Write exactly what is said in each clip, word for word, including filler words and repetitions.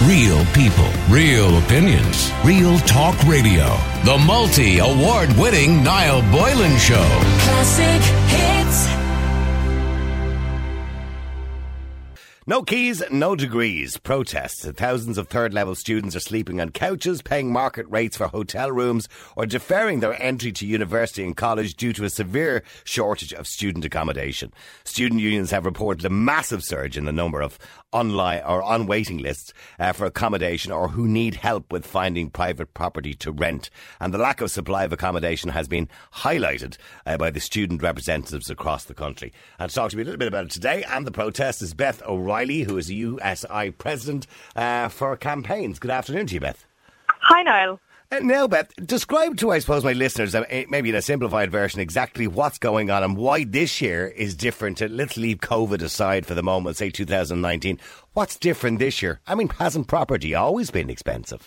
Real people, real opinions, real talk radio. The multi-award-winning Niall Boylan Show. Classic hits. No keys, no degrees. Protests. Thousands of third-level students are sleeping on couches, paying market rates for hotel rooms, or deferring their entry to university and college due to a severe shortage of student accommodation. Student unions have reported a massive surge in the number of online or on waiting lists uh, for accommodation or who need help with finding private property to rent. And the lack of supply of accommodation has been highlighted uh, by the student representatives across the country. And to talk to me a little bit about it today and the protest is Beth O'Reilly, who is the U S I President uh, for Campaigns. Good afternoon to you, Beth. Hi, Niall. Uh, now, Beth, describe to, I suppose, my listeners, uh, maybe in a simplified version, exactly what's going on and why this year is different. Uh, let's leave COVID aside for the moment, say two thousand nineteen. What's different this year? I mean, hasn't property always been expensive?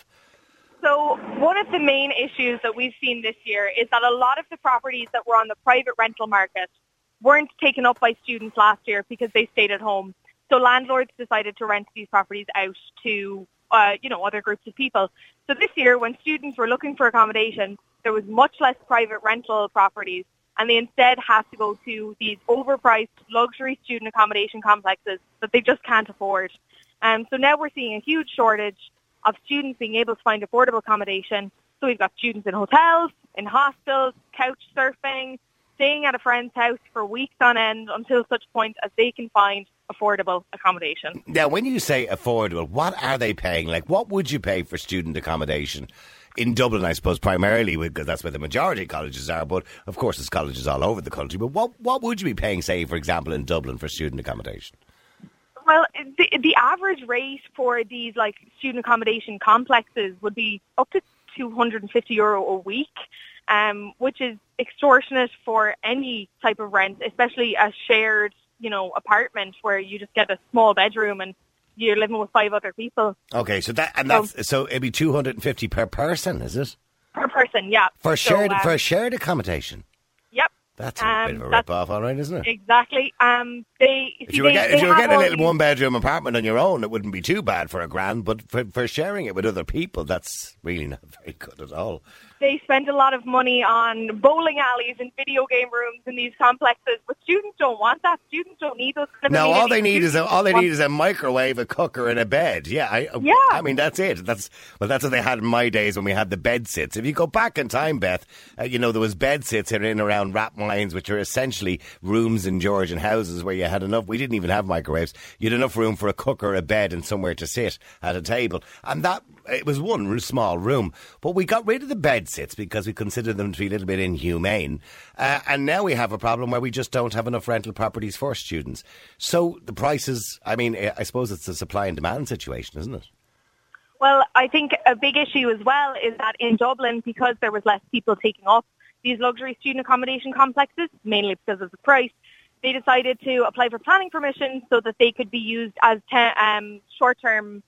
So one of the main issues that we've seen this year is that a lot of the properties that were on the private rental market weren't taken up by students last year because they stayed at home. So landlords decided to rent these properties out to Uh, you know, other groups of people. So this year, when students were looking for accommodation, there was much less private rental properties, and they instead have to go to these overpriced luxury student accommodation complexes that they just can't afford. Um, so now we're seeing a huge shortage of students being able to find affordable accommodation. So we've got students in hotels, in hostels, couch surfing, staying at a friend's house for weeks on end until such point as they can find affordable accommodation. Now, when you say affordable, what are they paying? Like, what would you pay for student accommodation in Dublin, I suppose, primarily, because that's where the majority of colleges are, but of course there's colleges all over the country. But what, what would you be paying, say, for example, in Dublin for student accommodation? Well, the, the average rate for these, like, student accommodation complexes would be up to two hundred fifty euro a week, um, which is extortionate for any type of rent, especially a shared, you know, apartment where you just get a small bedroom and you're living with five other people. Okay, so that and that's so, so it'd be two hundred fifty per person, is it? Per person, yeah. For shared so, um, for shared accommodation. Yep. That's a um, bit of a rip off, all right, isn't it? Exactly. Um, they if see, you were, they, get, they if you were getting a little these... one bedroom apartment on your own, it wouldn't be too bad for a grand. But for for sharing it with other people, that's really not very good at all. They spend a lot of money on bowling alleys and video game rooms in these complexes, but students don't want that. Students don't need those kind of No, all they need students is a, all they need is a microwave, a cooker, and a bed. Yeah, I, yeah. I mean that's it. That's well, that's what they had in my days when we had the bed sits. If you go back in time, Beth, uh, you know there was bed sits in and around Rathmines, which are essentially rooms in Georgian houses where you had enough. We didn't even have microwaves. You had enough room for a cooker, a bed, and somewhere to sit at a table, and that. It was one small room, but we got rid of the bed sits because we considered them to be a little bit inhumane. Uh, and now we have a problem where we just don't have enough rental properties for students. So the prices, I mean, I suppose it's a supply and demand situation, isn't it? Well, I think a big issue as well is that in Dublin, because there was less people taking up these luxury student accommodation complexes, mainly because of the price, they decided to apply for planning permission so that they could be used as te- um, short-term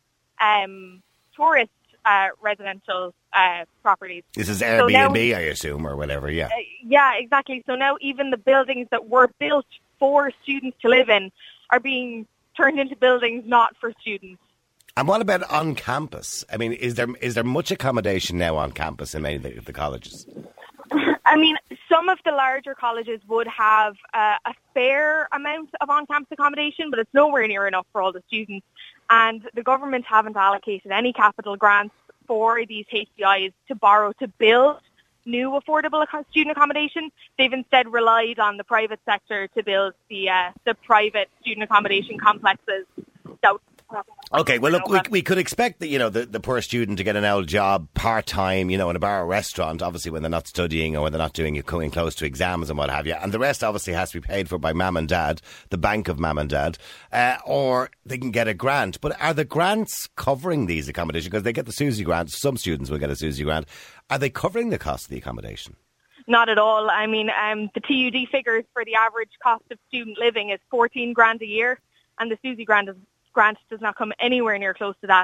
um tourist uh, residential uh, properties. This is Airbnb, so now, I assume, or whatever, yeah. Uh, yeah, exactly. So now even the buildings that were built for students to live in are being turned into buildings not for students. And what about on campus? I mean, is there is there much accommodation now on campus in many of the, the colleges? I mean, some of the larger colleges would have uh, a fair amount of on-campus accommodation, but it's nowhere near enough for all the students. And the government haven't allocated any capital grants for these H C Is to borrow to build new affordable student accommodation. They've instead relied on the private sector to build the uh, the private student accommodation complexes. So, okay, well, look, we, we could expect that, you know, the, the poor student to get an old job part-time, you know, in a bar or restaurant, obviously when they're not studying or when they're not doing it, coming close to exams and what have you. And the rest obviously has to be paid for by mum and dad, the bank of mum and dad, uh, or they can get a grant. But are the grants covering these accommodations? Because they get the SUSI grant. Some students will get a SUSI grant. Are they covering the cost of the accommodation? Not at all. I mean, um, the T U D figures for the average cost of student living is fourteen grand a year, and the SUSI grant is grant does not come anywhere near close to that.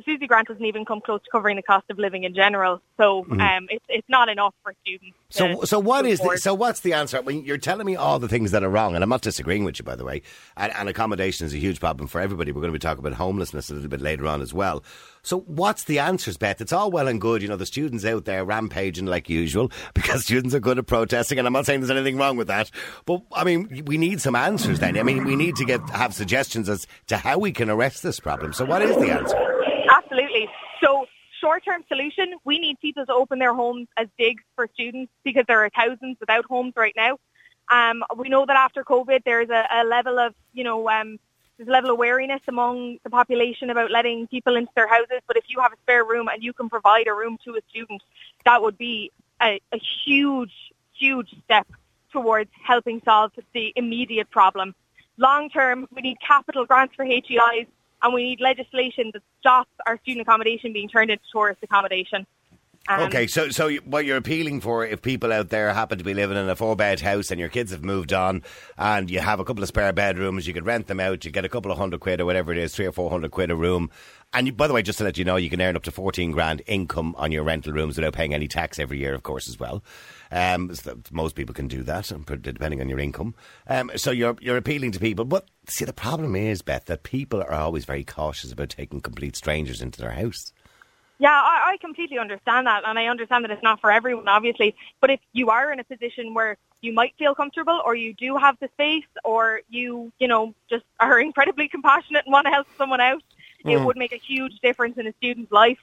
the Susie grant doesn't even come close to covering the cost of living in general. So mm-hmm. um, it's it's not enough for students. So so what is the, so what's the answer? I mean, you're telling me all the things that are wrong, and I'm not disagreeing with you, by the way. And, and accommodation is a huge problem for everybody. We're going to be talking about homelessness a little bit later on as well. So what's the answers, Beth? It's all well and good, you know, the students out there rampaging like usual because students are good at protesting, and I'm not saying there's anything wrong with that. But, I mean, we need some answers then. I mean, we need to get have suggestions as to how we can arrest this problem. So what is the answer? Absolutely. So short-term solution, we need people to open their homes as digs for students because there are thousands without homes right now. Um, we know that after COVID there's a, a level of, you know, um, there's a level of wariness among the population about letting people into their houses. But if you have a spare room and you can provide a room to a student, that would be a, a huge, huge step towards helping solve the immediate problem. Long-term, we need capital grants for H E Is, and we need legislation that stops our student accommodation being turned into tourist accommodation. Um, okay, so so you, what you're appealing for, if people out there happen to be living in a four-bed house and your kids have moved on and you have a couple of spare bedrooms, you could rent them out, you get a couple of hundred quid or whatever it is, three or four hundred quid a room. And you, by the way, just to let you know, you can earn up to fourteen grand income on your rental rooms without paying any tax every year, of course, as well. Um, so most people can do that, depending on your income. Um, so you're you're appealing to people. But see, the problem is, Beth, that people are always very cautious about taking complete strangers into their house. Yeah, I, I completely understand that, and I understand that it's not for everyone, obviously. But if you are in a position where you might feel comfortable, or you do have the space, or you, you know, just are incredibly compassionate and want to help someone out, mm. it would make a huge difference in a student's life.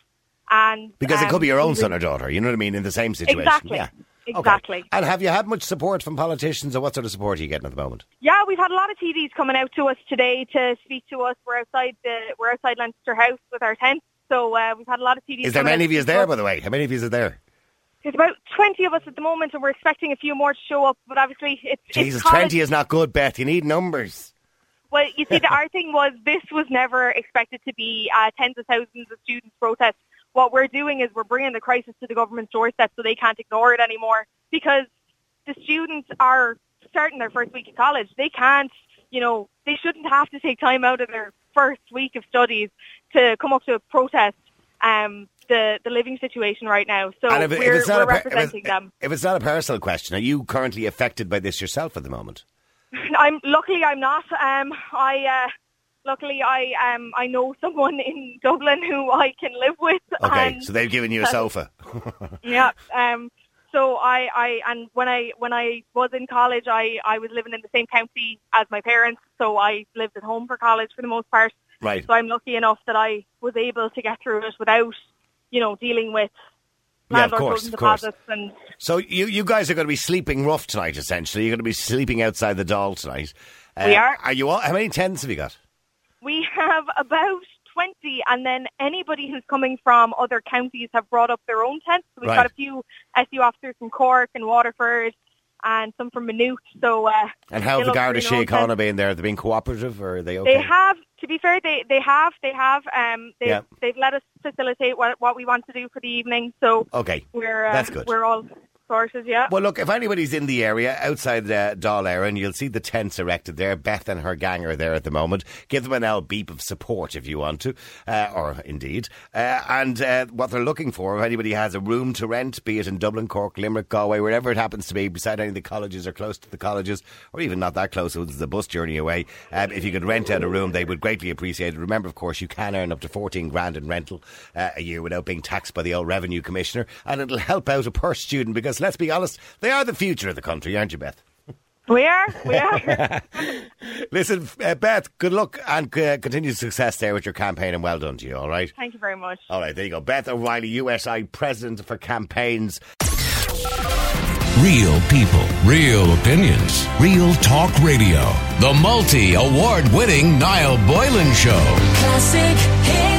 And because um, it could be your own son or daughter, you know what I mean, in the same situation. Exactly. Yeah. Exactly. Okay. And have you had much support from politicians, or what sort of support are you getting at the moment? Yeah, we've had a lot of T Ds coming out to us today to speak to us. We're outside the we're outside Leinster House with our tents, so uh, we've had a lot of T Ds. Is there many of you there, by the way? How many of you are there? There's about twenty of us at the moment, and we're expecting a few more to show up. But obviously, it's Jesus, it's twenty is not good, Beth. You need numbers. Well, you see, the, our thing was this was never expected to be uh, tens of thousands of students protest. What we're doing is we're bringing the crisis to the government's doorstep so they can't ignore it anymore, because the students are starting their first week of college. They can't, you know, they shouldn't have to take time out of their first week of studies to come up to a protest um, the, the living situation right now. So and if, we're, if it's not we're a per, representing if them. If it's not a personal question, are you currently affected by this yourself at the moment? I'm luckily I'm not. Um, I uh, luckily I um I know someone in Dublin who I can live with. Okay, and so they've given you a sofa. Yeah. Um. So I, I and when I when I was in college, I, I was living in the same county as my parents, so I lived at home for college for the most part. Right. So I'm lucky enough that I was able to get through it without, you know, dealing with yeah, of course, of course. And so you you guys are going to be sleeping rough tonight, essentially. You're going to be sleeping outside the Dáil tonight. Uh, we are. Are you all? How many tents have you got? We have about twenty, and then anybody who's coming from other counties have brought up their own tents. So we've right. got a few S U officers from Cork and Waterford, and some from Maynooth. So, uh, and how have the Garda Síochána been there? Have they been cooperative, or are they okay? They have. To be fair, they they have. They have. Um, they've yeah. they've let us facilitate what what we want to do for the evening. So okay, we're uh, that's good. We're all sorted, yeah. Well, look, if anybody's in the area outside the Dáil Éireann, you'll see the tents erected there. Beth and her gang are there at the moment. Give them an L beep of support if you want to, uh, or indeed. Uh, and uh, what they're looking for, if anybody has a room to rent, be it in Dublin, Cork, Limerick, Galway, wherever it happens to be, beside any of the colleges or close to the colleges, or even not that close, so it's the bus journey away. Um, if you could rent out a room, they would greatly appreciate it. Remember, of course, you can earn up to fourteen grand in rental uh, a year without being taxed by the old Revenue Commissioner, and it'll help out a per student, because let's be honest, they are the future of the country, aren't you, Beth? We are, we are. Listen, uh, Beth, good luck and uh, continued success there with your campaign, and well done to you, all right? Thank you very much. All right, there you go. Beth O'Reilly, U S I President for Campaigns. Real people, real opinions, Real Talk Radio. The multi-award winning Niall Boylan Show. Classic hits.